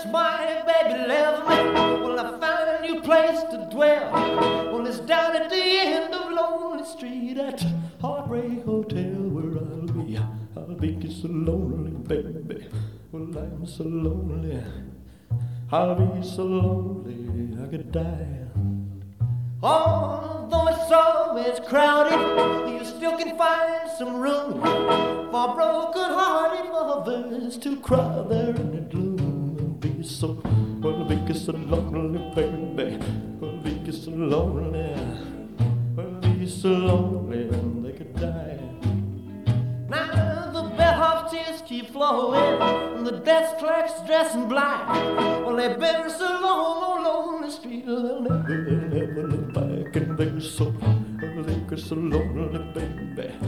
since my baby left me, well, I found a new place to dwell. Well, it's down at the end of Lonely Street at Heartbreak Hotel where I'll be so lonely, baby. Well, I'm so lonely, I'll be so lonely I could die. Although it's always crowded, you still can find some room for broken-hearted lovers to cry there in the gloom. I'll be so lonely, baby. I'll be so lonely, I'll be so lonely they could die. Now the bellhop's tears keep flowing, and the desk clerk's dressed in black. Well, they've been so long on Lonely Street, they'll never look back. And they're so lonely, baby.